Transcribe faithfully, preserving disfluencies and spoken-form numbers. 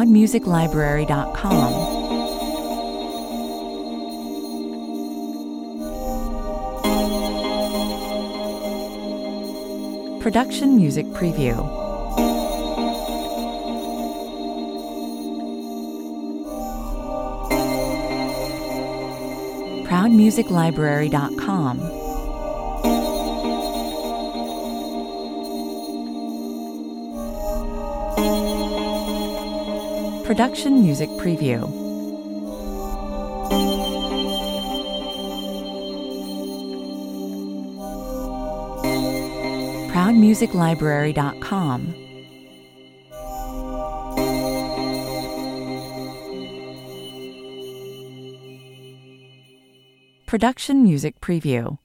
proud music library dot com. Production Music Preview. proud music library dot com. Production Music Preview. proud music library dot com. Production Music Preview.